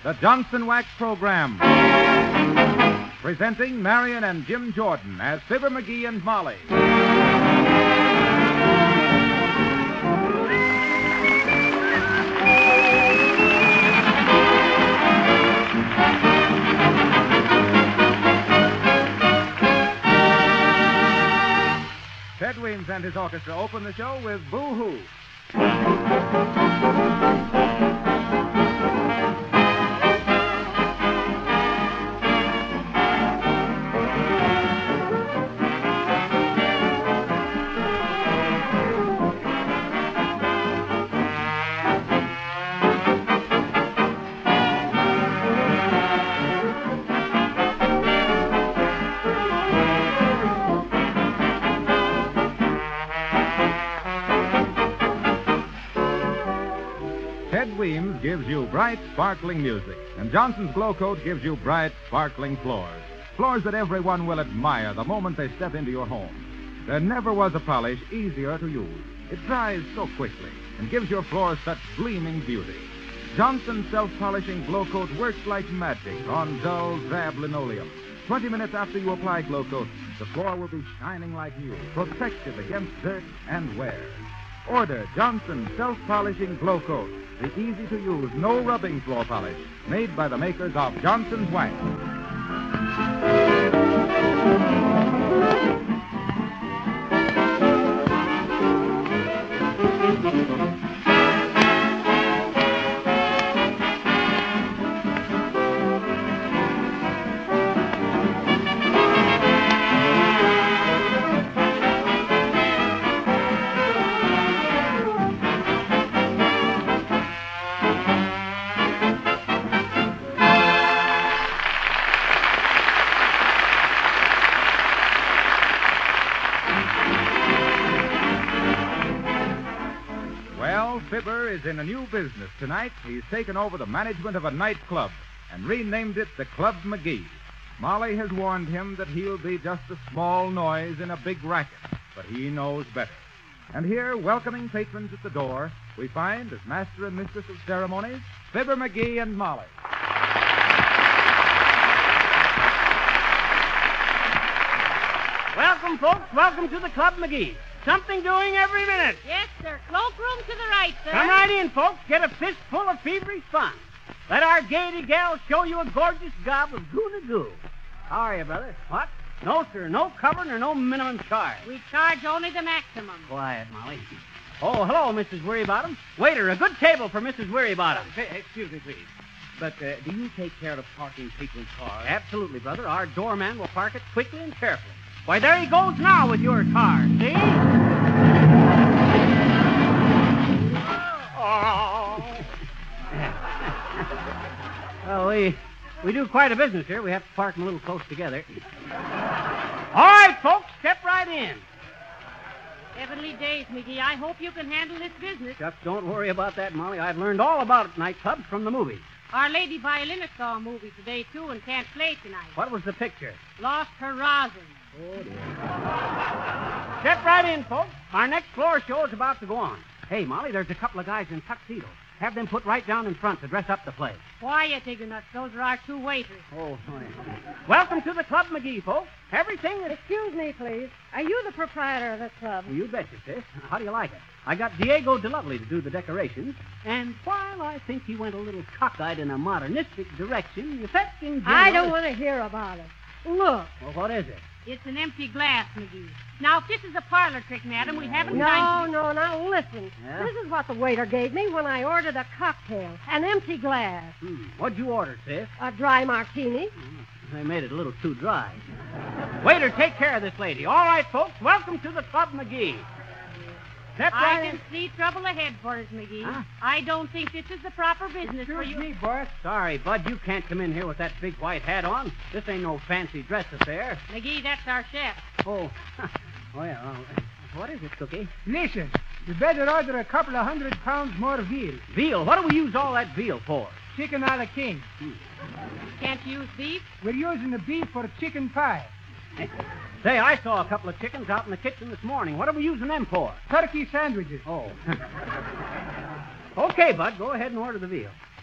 the Johnson Wax Program. Presenting Marion and Jim Jordan as Fibber McGee and Molly. Ted Weems and his orchestra open the show with Boo-Hoo. Ted Weems gives you bright, sparkling music, and Johnson's Glow Coat gives you bright, sparkling floors. Floors that everyone will admire the moment they step into your home. There never was a polish easier to use. It dries so quickly and gives your floors such gleaming beauty. Johnson's self-polishing Glow Coat works like magic on dull, drab linoleum. 20 minutes after you apply Glow Coat, the floor will be shining like new, protected against dirt and wear. Order Johnson's self-polishing Glow Coat, the easy-to-use, no-rubbing floor polish, made by the makers of Johnson's Wax. Fibber is in a new business tonight. He's taken over the management of a nightclub and renamed it the Club McGee. Molly has warned him that he'll be just a small noise in a big racket, but he knows better. And here, welcoming patrons at the door, we find, as master and mistress of ceremonies, Fibber McGee and Molly. Welcome, folks. Welcome to the Club McGee. Something doing every minute. Yes, sir. Cloakroom to the right, sir. Come right in, folks. Get a fistful of feverish fun. Let our gaiety gal show you a gorgeous gob of goo-na-goo. How are you, brother? What? No, sir. No cover nor no minimum charge. We charge only the maximum. Quiet, Molly. Oh, hello, Mrs. Wearybottom. Waiter, a good table for Mrs. Wearybottom. Excuse me, please. But do you take care of parking frequent cars? Absolutely, brother. Our doorman will park it quickly and carefully. Why, there he goes now with your car. See? Oh. Well, we do quite a business here. We have to park them a little close together. All right, folks, step right in. Heavenly days, McGee. I hope you can handle this business. Just don't worry about that, Molly. I've learned all about nightclubs from the movies. Our lady violinist saw a movie today, too, and can't play tonight. What was the picture? Lost her rosin. Oh, dear. Step right in, folks. Our next floor show is about to go on. Hey, Molly, there's a couple of guys in tuxedos. Have them put right down in front to dress up the place. Quiet, Ignorant. Those are our two waiters. Oh, sorry. Welcome to the Club McGee, folks. Everything is... Excuse me, please. Are you the proprietor of the club? Well, you betcha, sis. How do you like it? I got Diego DeLovely to do the decorations, and while I think he went a little cockeyed in a modernistic direction, the effect in general... I don't want to hear about it. Look. Well, what is it? It's an empty glass, McGee. Now, if this is a parlor trick, madam, we haven't No, time to... now listen. Yeah? This is what the waiter gave me when I ordered a cocktail. An empty glass. What'd you order, sis? A dry martini. They made it a little too dry. Waiter, take care of this lady. All right, folks, welcome to the Club McGee. Step I right in. can see trouble ahead for us, McGee. Huh? I don't think this is the proper business for you. Excuse me, boss. Sorry, Bud, you can't come in here with that big white hat on. This ain't no fancy dress affair. McGee, that's our chef. Oh, well, what is it, Cookie? Listen, you better order a couple of 100 pounds more veal. Veal? What do we use all that veal for? Chicken a la king. Can't you use beef? We're using the beef for chicken pie. Say, I saw a couple of chickens out in the kitchen this morning. What are we using them for? Turkey sandwiches. Oh. Okay, Bud, go ahead and order the veal.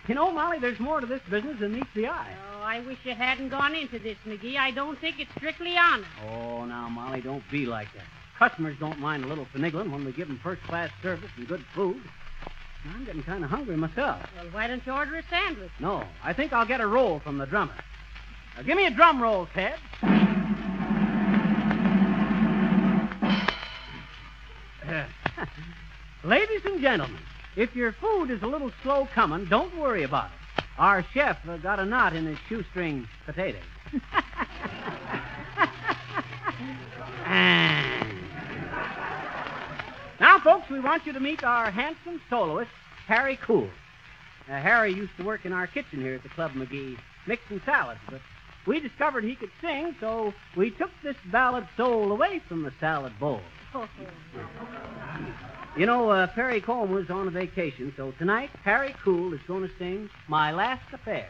You know, Molly, there's more to this business than meets the eye. Oh, I wish you hadn't gone into this, McGee. I don't think it's strictly honest. Oh, now, Molly, don't be like that. Customers don't mind a little finagling when we give them first-class service and good food. I'm getting kind of hungry myself. Well, why don't you order a sandwich? No, I think I'll get a roll from the drummer. Now, give me a drum roll, Ted. Ladies and gentlemen, if your food is a little slow coming, don't worry about it. Our chef got a knot in his shoestring potatoes. Now, folks, we want you to meet our handsome soloist, Harry Cool. Harry used to work in our kitchen here at the Club McGee, mixing salads, but we discovered he could sing, so we took this ballad soul away from the salad bowl. You know, Perry Combe was on a vacation, so tonight Harry Cool is going to sing My Last Affair.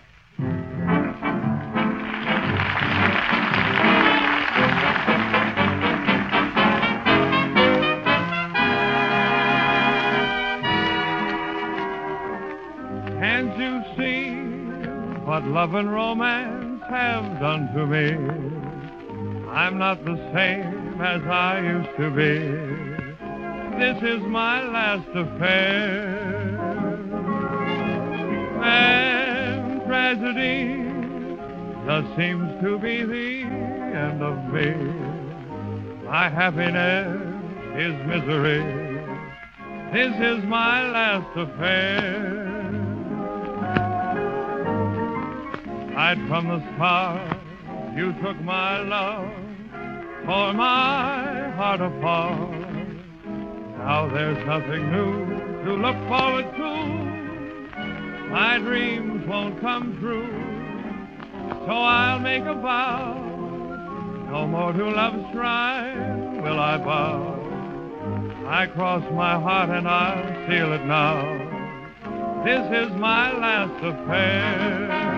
Can't you see what love and romance have done to me? I'm not the same as I used to be. This is my last affair. And tragedy just seems to be the end of me. My happiness is misery. This is my last affair. Right from the start, you took my love, tore my heart apart. Now there's nothing new to look forward to. My dreams won't come true, so I'll make a vow. No more to love's shrine will I bow. I cross my heart and I'll seal it now. This is my last affair.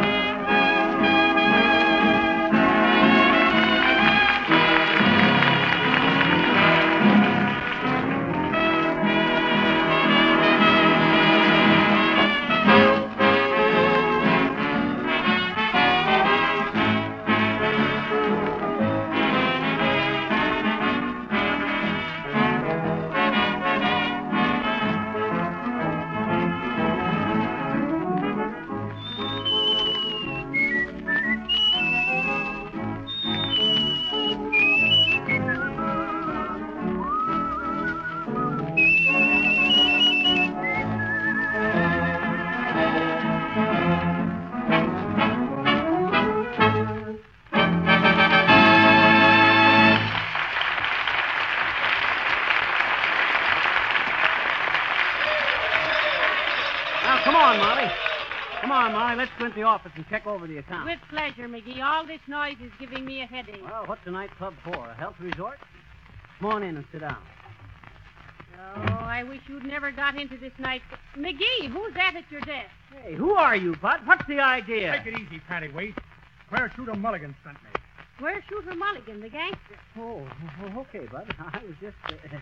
Let's go into the office and check over the account. With pleasure, McGee. All this noise is giving me a headache. Well, what's the nightclub for? A health resort? Come on in and sit down. Oh, I wish you'd never got into this night. McGee, who's that at your desk? Hey, who are you, Bud? What's the idea? Take it easy, Pattyweight. Where Shooter Mulligan sent me. Where's Shooter Mulligan, the gangster? Oh, okay, Bud. I was just...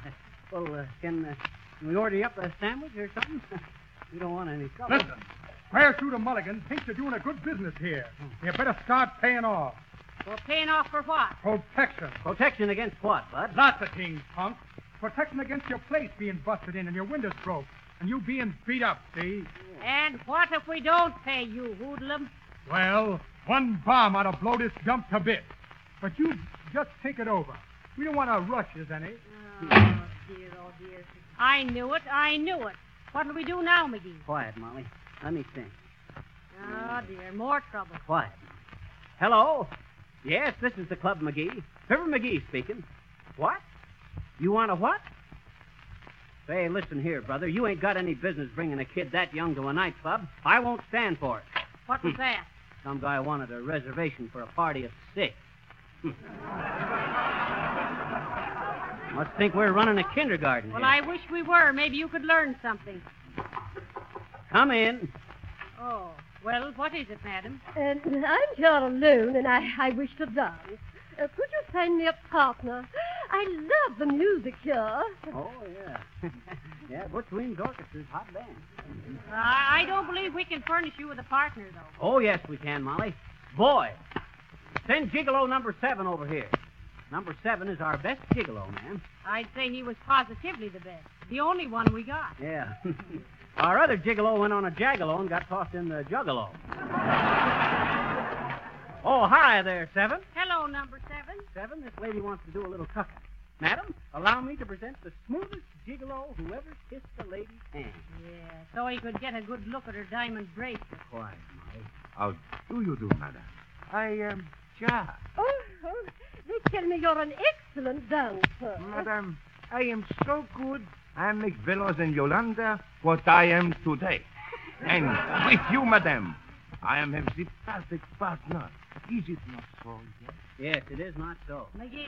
can we order you up a sandwich or something? We don't want any trouble. Listen. Where Shooter Mulligan thinks you're doing a good business here. You better start paying off. Well, paying off for what? Protection. Protection against what, Bud? Lots of things, punk. Protection against your place being busted in and your windows broke. And you being beat up, see? And what if we don't pay you, hoodlum? Well, one bomb ought to blow this dump to bits. But you just think it over. We don't want to rush you, any. Oh, dear, oh, dear. I knew it. What'll we do now, McGee? Quiet, Molly. Let me think. Oh, dear, more trouble. Quiet. Hello? Yes, this is the Club McGee. Fibber McGee speaking. What? You want a what? Say, listen here, brother. You ain't got any business bringing a kid that young to a nightclub. I won't stand for it. What was that? Some guy wanted a reservation for a party of 6. Must think we're running a kindergarten Well, here. I wish we were. Maybe you could learn something. Come in. Oh, well, what is it, madam? I'm John Loon, and I wish to dance. Could you find me a partner? I love the music here. Oh, yeah. Yeah, Butch Williams Orchestra's hot band. I don't believe we can furnish you with a partner, though. Oh, yes, we can, Molly. Boy, send Gigolo number 7 over here. Number 7 is our best gigolo, ma'am. I'd say he was positively the best. The only one we got. Yeah. Our other gigolo went on a jagalo and got tossed in the juggalo. Oh, hi there, 7. Hello, number 7. 7, this lady wants to do a little tucking. Madam, allow me to present the smoothest gigolo who ever kissed a lady's hand. Yeah, so he could get a good look at her diamond bracelet. Quiet, Molly. How do you do, madam? I am Jack. Oh, they tell me you're an excellent dancer. Madam, I am so good. I make Velos and Yolanda what I am today. And with you, madam, I am the perfect partner. Is it not so? Yes, it is not so. McGee.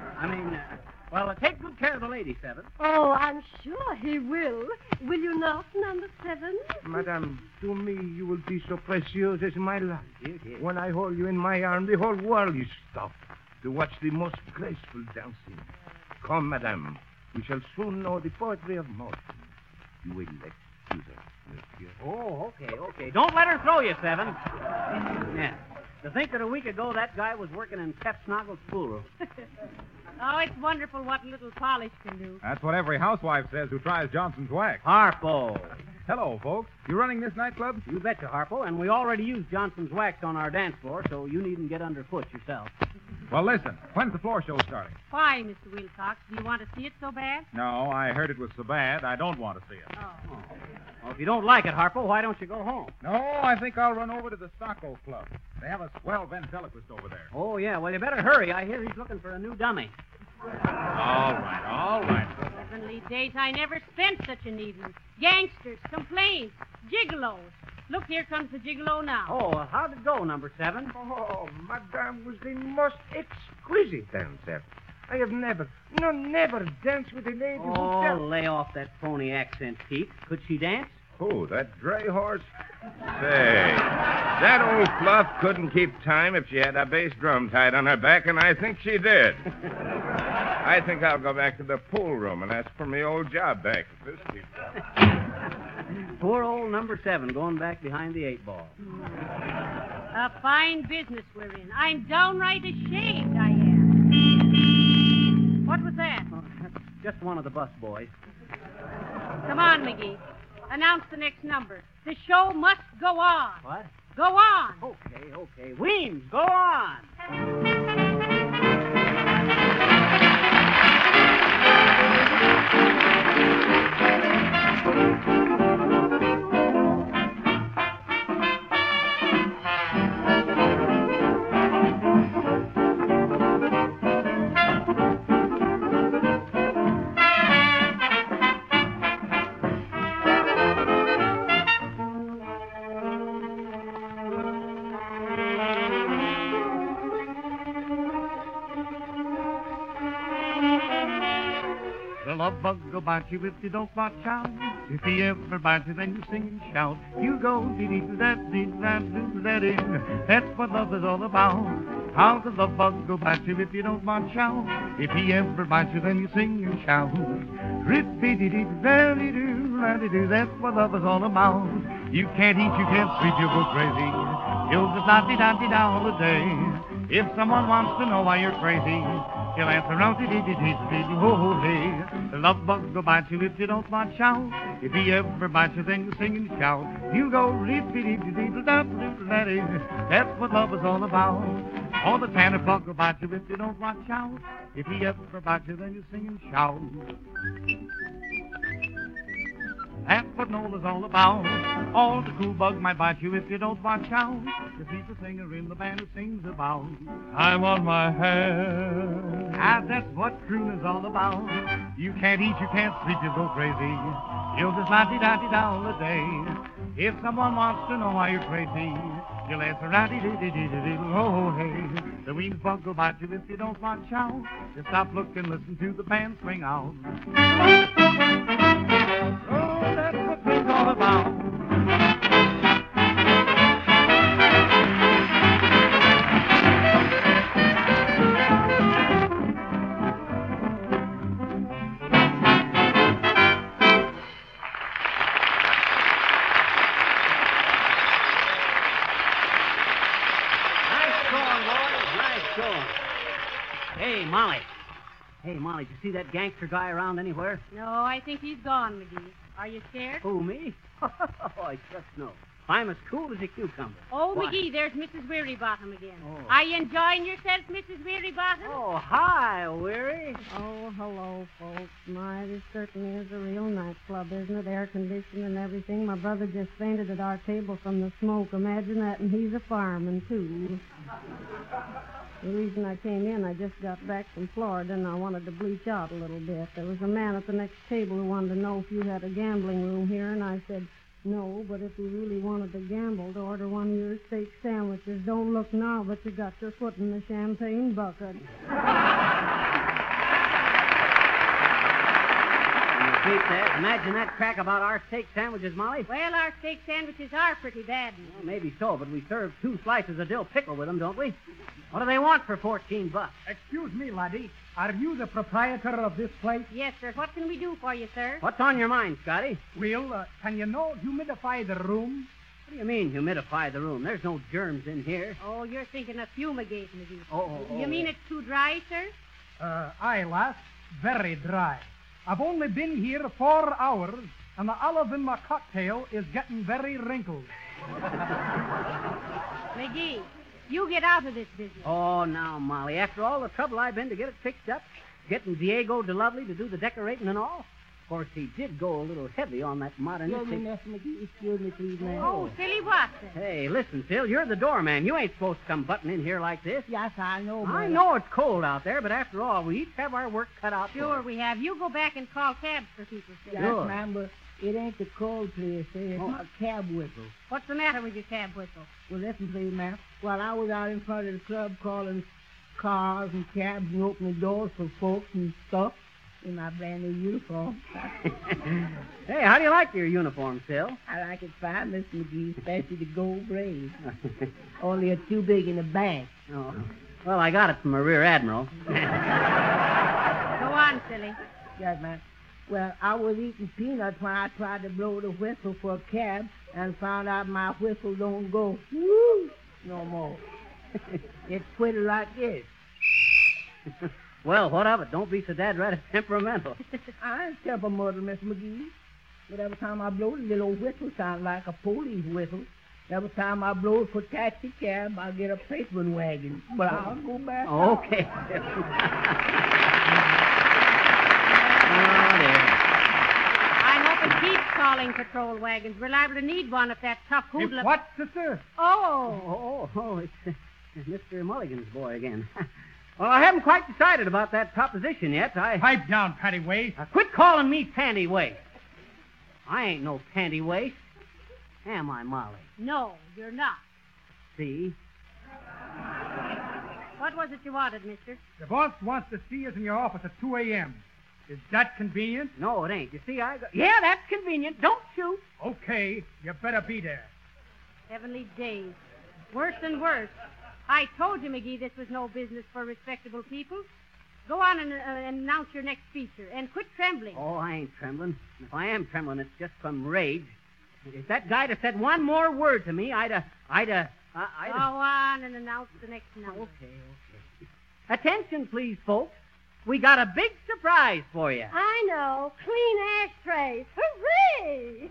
Take good care of the lady, 7. Oh, I'm sure he will. Will you not, number 7? Madam, to me you will be so precious as my life. Dear, dear. When I hold you in my arm, the whole world is stopped to watch the most graceful dancing. Come, madam, we shall soon know the poetry of motion. You will excuse us, monsieur. Oh, okay. Don't let her throw you, 7. Yeah. To think that a week ago that guy was working in Pep Snoggle's schoolroom. Oh, it's wonderful what a little polish can do. That's what every housewife says who tries Johnson's wax. Harpo. Hello, folks. You running this nightclub? You betcha, Harpo. And we already used Johnson's wax on our dance floor, so you needn't get underfoot yourself. Well, listen. When's the floor show starting? Why, Mr. Wilcox? Do you want to see it so bad? No, I heard it was so bad, I don't want to see it. Oh. Well, if you don't like it, Harpo, why don't you go home? No, I think I'll run over to the Stocko Club. They have a swell ventriloquist over there. Oh, yeah. Well, you better hurry. I hear he's looking for a new dummy. All right. Heavenly days, I never spent such an evening. Gangsters, complaints, gigolos. Look, here comes the gigolo now. Oh, how'd it go, number 7? Oh, madame was the most exquisite dancer. I have never danced with a lady who Oh, danced. lay off that phony accent, Pete. Could she dance? Who, that dray horse? Say, that old fluff couldn't keep time if she had a bass drum tied on her back, and I think she did. I think I'll go back to the pool room and ask for my old job back if this keeps up. Poor old number 7 going back behind the 8 ball. A fine business we're in. I'm downright ashamed, I am. What was that? Oh, that's just one of the bus boys. Come on, McGee. Announce the next number. The show must go on. What? Go on. Okay. Weems, go on. The love bug will bite you if you don't watch out. If he ever bites you, then you sing and shout. You go dee-dee-da-dee-da-dee-da-dee. That's what love is all about. How the love bug will bite you if you don't watch out. If he ever bites you, then you sing and shout. Rip-dee-dee-dee-da-dee-doo-da-dee-doo. That's what love is all about. You can't eat, you can't sleep, you'll go crazy. You'll just la-dee-da-dee-da all the day. If someone wants to know why you're crazy, he'll answer out dee-dee-dee-dee-dee-dee-ho-ho-hey. The love bug will bite you if you don't watch out. If he ever bites you, then you sing and shout. You go dee-dee-dee-dee-da-dee-da-dee. That's what love is all about. Oh, the tanner bug will bite you if you don't watch out. If he ever bites you, then you sing and shout. That's what Nola's all about. Oh, the cool bug might bite you if you don't watch out. If he's the singer in the band who sings about I'm on my hair. Ah, that's what croon is all about. You can't eat, you can't sleep, you'll go crazy. You'll just la-dee-da-dee-da all the day. If someone wants to know why you're crazy, you'll answer ra-dee-dee-dee-dee-dee-oh-hey. The weed bug will bite you if you don't watch out. Just stop, look, and listen to the band swing out. Oh, that's what croon's all about. Molly. Hey, Molly, did you see that gangster guy around anywhere? No, I think he's gone, McGee. Are you scared? Who, me? Oh, I just know. I'm as cool as a cucumber. Oh, Why? McGee, there's Mrs. Wearybottom again. Oh. Are you enjoying yourself, Mrs. Wearybottom? Oh, hi, Weary. Oh, hello, folks. My, this certainly is a real nightclub, isn't it? Air conditioning and everything. My brother just fainted at our table from the smoke. Imagine that, and he's a fireman, too. The reason I came in, I just got back from Florida, and I wanted to bleach out a little bit. There was a man at the next table who wanted to know if you had a gambling room here, and I said, no, but if you really wanted to gamble, to order one of your steak sandwiches. Don't look now, but you got your foot in the champagne bucket. Repeat that. Imagine that crack about our steak sandwiches, Molly. Well, our steak sandwiches are pretty bad. Well, maybe so, but we serve 2 slices of dill pickle with them, don't we? What do they want for $14? Excuse me, laddie. Are you the proprietor of this place? Yes, sir. What can we do for you, sir? What's on your mind, Scotty? Well, can you humidify the room? What do you mean, humidify the room? There's no germs in here. Oh, you're thinking of fumigate, McGee. Oh. You mean it's too dry, sir? Aye, lass. Very dry. I've only been here 4 hours, and the olive in my cocktail is getting very wrinkled. McGee, you get out of this business. Oh, now, Molly, after all the trouble I've been to get it fixed up, getting Diego DeLovely to do the decorating and all, of course, he did go a little heavy on that modernistic... Excuse me, please, ma'am. Oh, silly what, sir? Hey, listen, Phil, you're the doorman. You ain't supposed to come butting in here like this. Yes, I know, I know it's cold out there, but after all, we each have our work cut out for Sure, us. we have. You go back and call cabs for people, sir. Yes, Sure. ma'am, but it ain't the cold place, it's a cab whistle. What's the matter with your cab whistle? Well, listen, please, ma'am. While I was out in front of the club calling cars and cabs and opening doors for folks and stuff in my brand new uniform. Hey, how do you like your uniform, Phil? I like it fine, Mr. McGee, especially the gold braid. Only it's too big in the back. Oh. Well, I got it from a rear admiral. Go on, silly. Yes, ma'am. Well, I was eating peanuts when I tried to blow the whistle for a cab and found out my whistle don't go woo no more. It's quit like this. Well, what of it? Don't be so dad right temperamental. I ain't temperamental, Miss McGee. But every time I blow, the little whistle sounds like a police whistle. Every time I blow it for taxi cab, I get a policeman wagon. But I'll go back. Okay. Oh, dear. I hope it keeps calling patrol wagons. We're liable to need one if that tough hoodlum... What, sister? Oh, it's Mr. Mulligan's boy again. Well, I haven't quite decided about that proposition yet. Pipe down, Patty Waste. Quit calling me Panty Waste. I ain't no Panty Waste. Am I, Molly? No, you're not. See? What was it you wanted, mister? The boss wants to see us in your office at 2 a.m. Is that convenient? No, it ain't. You see, Yeah, that's convenient. Don't shoot. Okay, you better be there. Heavenly days. Worse and worse. I told you, McGee, this was no business for respectable people. Go on and announce your next feature, and quit trembling. Oh, I ain't trembling. If I am trembling, it's just from rage. If that guy'd have said one more word to me, I'd Go on and announce the next number. Okay. Attention, please, folks. We got a big surprise for you. I know. Clean ashtrays. Hooray!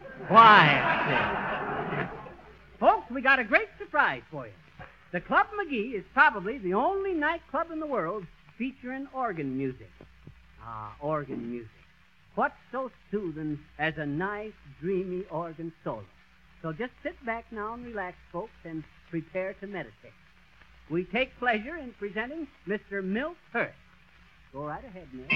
Why? Folks, we got a great surprise for you. The Club McGee is probably the only nightclub in the world featuring organ music. Organ music. What's so soothing as a nice, dreamy organ solo? So just sit back now and relax, folks, and prepare to meditate. We take pleasure in presenting Mr. Milt Hurst. Go right ahead, Milt.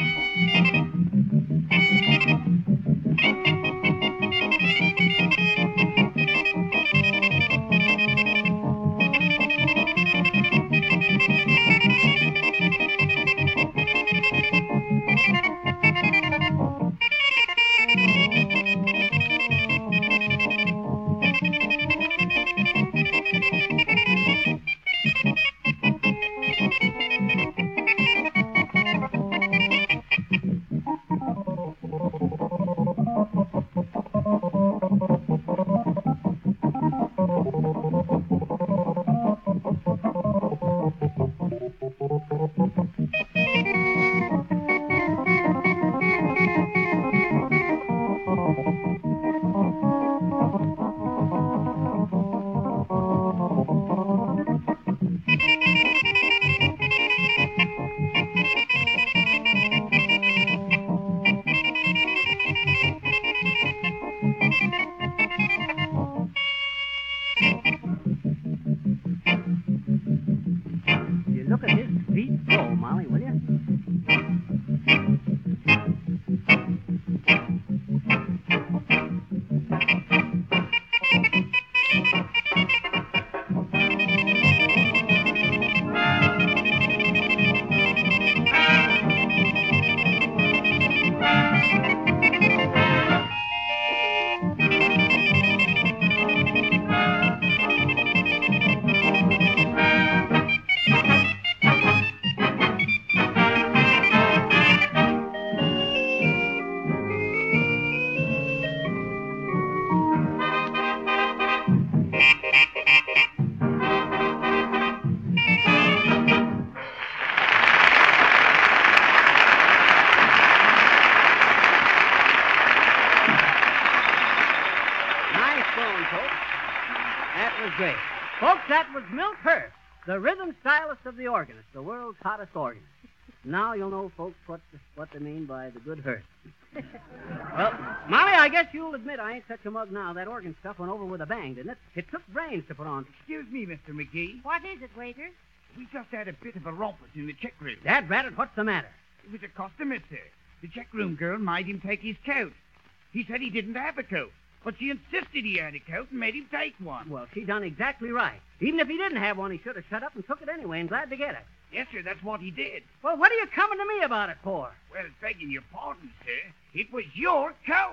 That was great. Folks, that was Milt Hurst, the rhythm stylist of the organist, the world's hottest organist. Now you'll know, folks, what they mean by the good Hurst. Well, Molly, I guess you'll admit I ain't such a mug now. That organ stuff went over with a bang, didn't it? It took brains to put on. Excuse me, Mr. McGee. What is it, waiter? We just had a bit of a rumpus in the check room. Dad, rat it, what's the matter? It was a customer, sir. The check room girl made him take his coat. He said he didn't have a coat, but she insisted he had a coat and made him take one. Well, she done exactly right. Even if he didn't have one, he should have shut up and took it anyway, and glad to get it. Yes, sir, that's what he did. Well, what are you coming to me about it for? Well, begging your pardon, sir, it was your coat.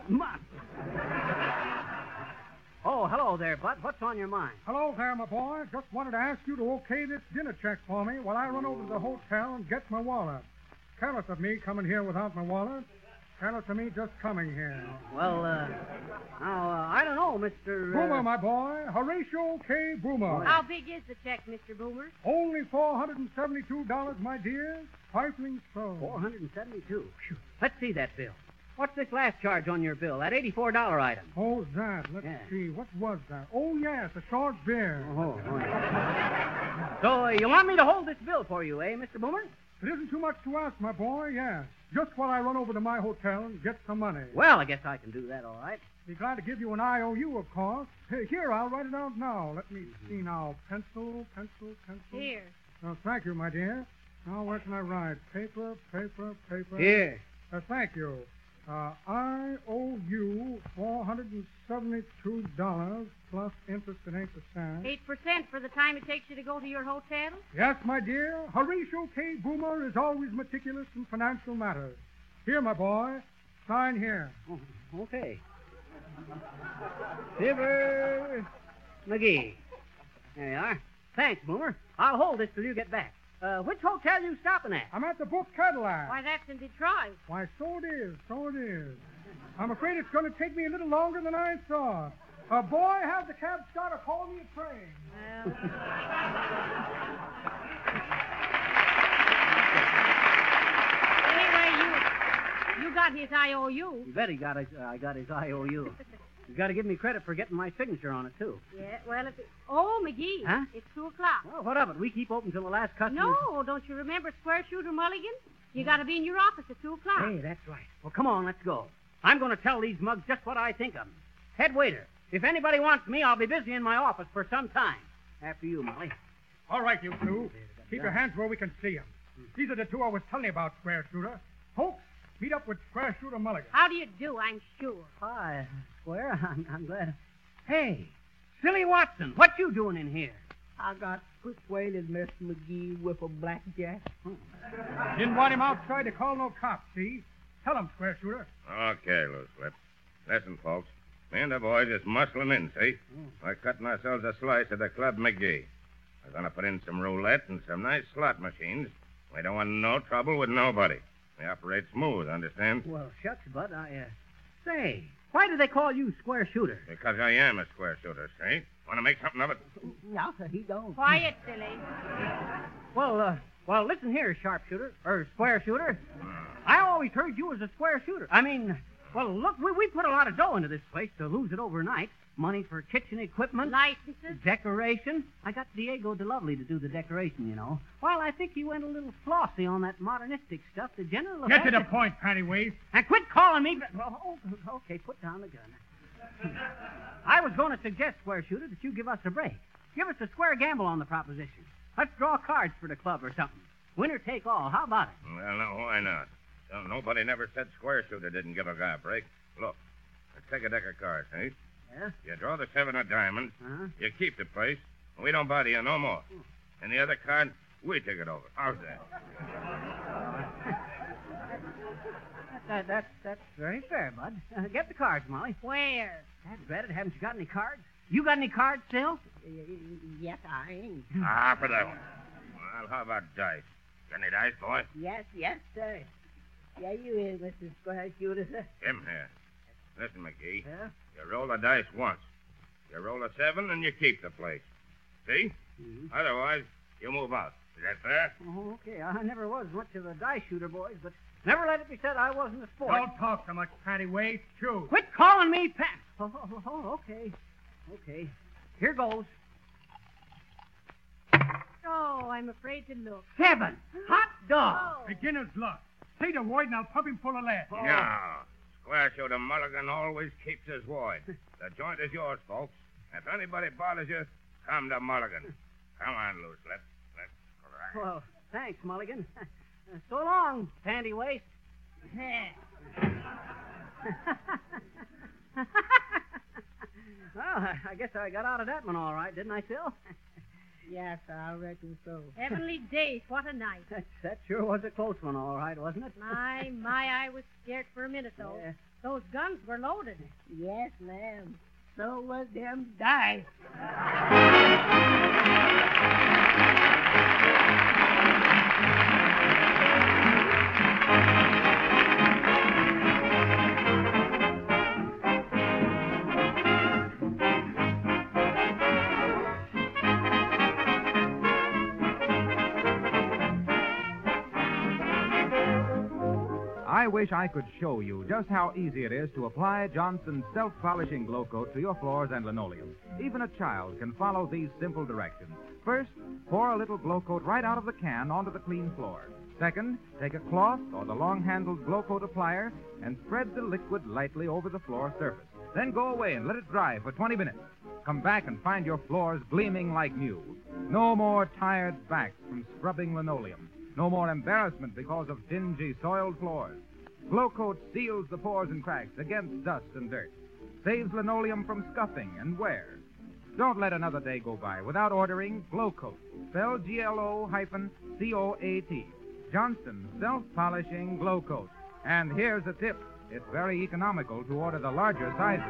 Oh, hello there, Bud. What's on your mind? Hello there, my boy. Just wanted to ask you to okay this dinner check for me while I run over to the hotel and get my wallet. Careless of me coming here without my wallet. Careless of me just coming here. Well, I don't know, Mr. Boomer, my boy. Horatio K. Boomer. How big is the check, Mr. Boomer? Only $472, my dear. Trifling so. $472. Phew. Let's see that bill. What's this last charge on your bill? That $84 item. Oh, that. Let's see. What was that? Oh, yes, a short beer. Oh, yeah. So, you want me to hold this bill for you, eh, Mr. Boomer? It isn't too much to ask, my boy, yes. Just while I run over to my hotel and get some money. Well, I guess I can do that all right. Be glad to give you an IOU, of course. Here, I'll write it out now. Let me see now. Pencil. Here. Oh, thank you, my dear. Now, where can I write? Paper. Here. Thank you. I owe you $472 plus interest at 8%. 8% for the time it takes you to go to your hotel? Yes, my dear. Horatio K. Boomer is always meticulous in financial matters. Here, my boy. Sign here. Oh, okay. Fibber McGee. There you are. Thanks, Boomer. I'll hold this till you get back. Which hotel you stopping at? I'm at the Book Cadillac. Why, that's in Detroit. Why, so it is. I'm afraid it's going to take me a little longer than I thought. Boy, have the cab starter call me a train. Anyway, you got his IOU. You bet I got his IOU. You got to give me credit for getting my signature on it, too. Yeah, well, Oh, McGee. Huh? It's 2 o'clock. Well, what of it? We keep open till the last customer. No, don't you remember Square Shooter Mulligan? You got to be in your office at 2 o'clock. Hey, that's right. Well, come on, let's go. I'm going to tell these mugs just what I think of them. Head waiter, if anybody wants me, I'll be busy in my office for some time. After you, Molly. All right, you two. Keep your hands where we can see them. These are the two I was telling you about, Square Shooter. Folks, meet up with Square Shooter Mulligan. How do you do, I'm sure? Hi, Square. I'm glad. Hey, Silly Watson, what you doing in here? I got persuaded Mr. McGee with a blackjack. Didn't want him outside to call no cops, see? Tell him, Square Shooter. Okay, Loose Lips. Listen, folks. Me and the boys just muscling in, see? We're cutting ourselves a slice at the Club McGee. We're going to put in some roulette and some nice slot machines. We don't want no trouble with nobody. We operate smooth, understand? Well, shucks, Bud, Say, why do they call you Square Shooter? Because I am a square shooter, see? Want to make something of it? No, sir, he don't. Quiet, silly. Well, listen here, sharpshooter, or square shooter. I always heard you was a square shooter. Well, look, we put a lot of dough into this place to lose it overnight. Money for kitchen equipment. Licenses. Decoration. I got Diego de Lovely to do the decoration, you know. Well, I think he went a little flossy on that modernistic stuff. The general Get to the point, Pennywise. And quit calling me... Okay, put down the gun. I was going to suggest, Square Shooter, that you give us a break. Give us a square gamble on the proposition. Let's draw cards for the club or something. Winner take all. How about it? Well, no, why not? Nobody never said Square Shooter didn't give a guy a break. Look, let's take a deck of cards, eh? Yeah? You draw the 7 of diamonds. Uh-huh. You keep the place. And we don't bother you no more. And the other card, we take it over. How's that? That's very fair, Bud. Get the cards, Molly. Where? Dadgummit, haven't you got any cards? You got any cards still? Yes, I ain't. For that one. Well, how about dice? Got any dice, boy? Yes, sir. Yeah, you is, Mr. Square Shooter, sir. Him here. Listen, McGee. Yeah? You roll the dice once. You roll a 7 and you keep the place. See? Mm-hmm. Otherwise, you move out. Is that fair? Oh, okay. I never was much of a dice shooter, boys, but never let it be said I wasn't a sport. Don't talk so much, Pennywise. Choose. Quit calling me Pat. Oh, okay. Here goes. Oh, I'm afraid to look. Heaven! Hot dog! Oh. Beginner's luck. Say the word and I'll pump him full of lead. No. Square show the mulligan always keeps his word. The joint is yours, folks. If anybody bothers you, come to Mulligan. Come on, Loose. Let's crack. Well, thanks, Mulligan. So long, panty waist. Well, I guess I got out of that one all right, didn't I, Phil? Yes, I reckon so. Heavenly days, what a night. That sure was a close one, all right, wasn't it? My, I was scared for a minute, though. Yeah. Those guns were loaded. Yes, ma'am. So was them dice. I wish I could show you just how easy it is to apply Johnson's self-polishing glow coat to your floors and linoleum. Even a child can follow these simple directions. First, pour a little glow coat right out of the can onto the clean floor. Second, take a cloth or the long-handled glow coat applier and spread the liquid lightly over the floor surface. Then go away and let it dry for 20 minutes. Come back and find your floors gleaming like new. No more tired backs from scrubbing linoleum. No more embarrassment because of dingy, soiled floors. Glow Coat seals the pores and cracks against dust and dirt. Saves linoleum from scuffing and wear. Don't let another day go by without ordering Glow Coat. Spelled GLO-COAT. Johnson's self-polishing Glow Coat. And here's a tip. It's very economical to order the larger sizes.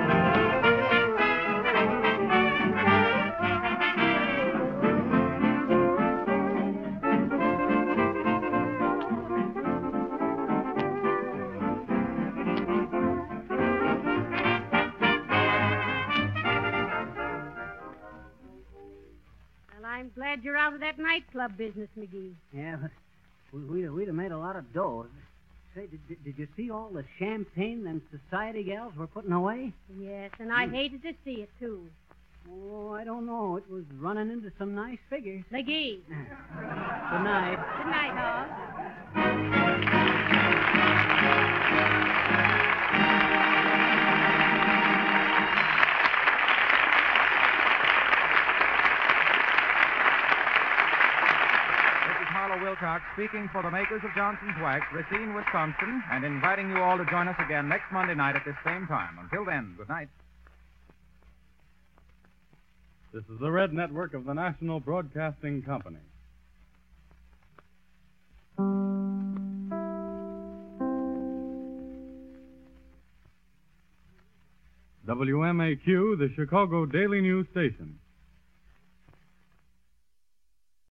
I'm glad you're out of that nightclub business, McGee. Yeah, but we'd have made a lot of dough. Say, did you see all the champagne them society gals were putting away? Yes, and I hated to see it, too. Oh, I don't know. It was running into some nice figures. McGee. Good night. Good night, Hog. Wilcox speaking for the makers of Johnson's Wax, Racine, Wisconsin, and inviting you all to join us again next Monday night at this same time. Until then, good night. This is the Red Network of the National Broadcasting Company. WMAQ, the Chicago Daily News Station.